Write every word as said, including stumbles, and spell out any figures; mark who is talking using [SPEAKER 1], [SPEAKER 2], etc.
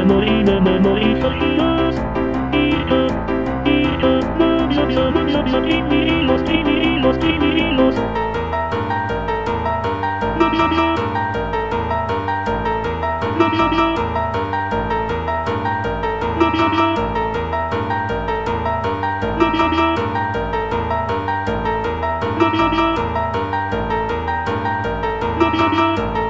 [SPEAKER 1] me morí, me, me morí feliz. Y yo, y yo, no, yo, yo, no, yo, yo, trimilos, trimilos, trimilos. No, yo, yo, no, yo, yo, no, yo, yo, no, yo, yo, no, yo, yo, no, yo, yo.